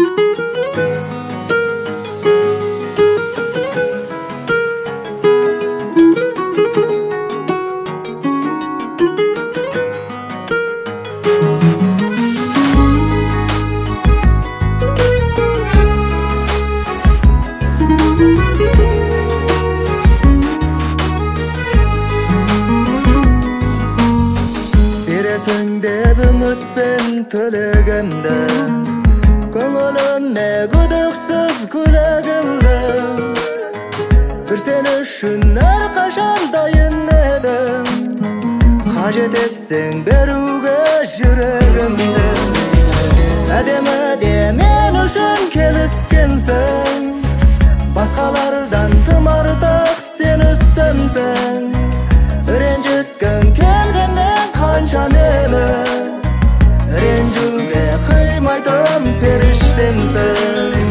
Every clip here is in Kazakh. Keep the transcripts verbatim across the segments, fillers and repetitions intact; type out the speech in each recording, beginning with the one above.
Бересиңдеп үмүтпен төлөгөмдө көңүлүмө күдүксүз күлөгүлдү бир сен үчүн ар качан дайын эдим кажет этсең берүүгө жүрөгүмдү Әдемі мен үшін келіскенсің Басқалардан тым артық сен үстімсің Ренжіткің келгеннен қанша мені Ренжуге қимайтын періштемсің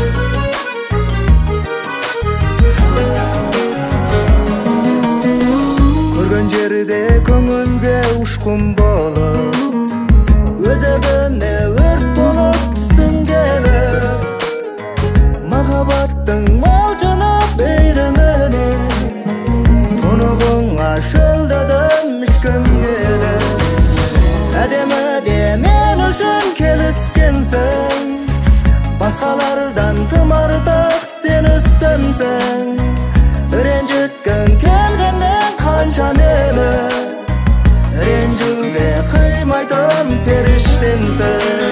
Көрген жерде көңілге ұшқын болып Өзегіме өрт болып түстің келіп Махаббаттың малжаны бейремені Тұнығыңа шөлдедім ішкім келіп Әдемі де мен үшін келіскенсің Басқалардан тым артық сен үстімсің Ренжіткің келгеннен қанша мені Ренжуге қимайтын періштемсің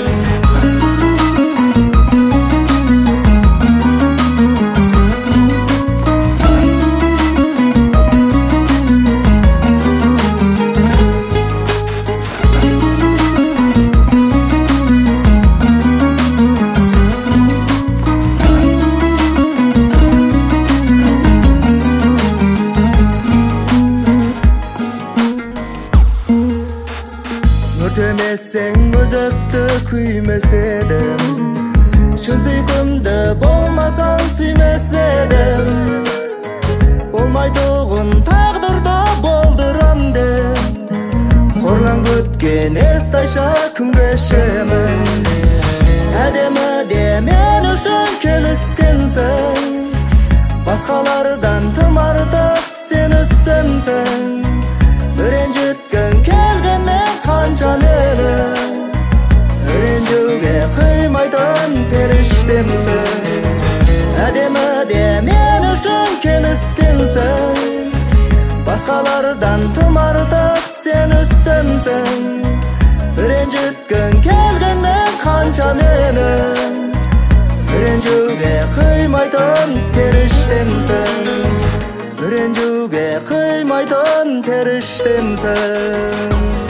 Өртемесең өзекті күймес едім Шын сүйкімді болмасаң сүймес едім Болмайтұғын тағдырда болдырам деп Қорлан көткен естайша күн кешемін Әдемі де мен үшін келіскенсің Басқалардан тым артық сен үстімсің Ренжіткің келгенмен қанша мені Ренжуге қимайтын періштемсің Әдемі де мен үшін келіскенсің Басқалардан тым артық сен үстімсің Ренжіткің келгенмен қанша мені Ренжуге қимайтын періштемсің Ренжуге қимайтын періштемсің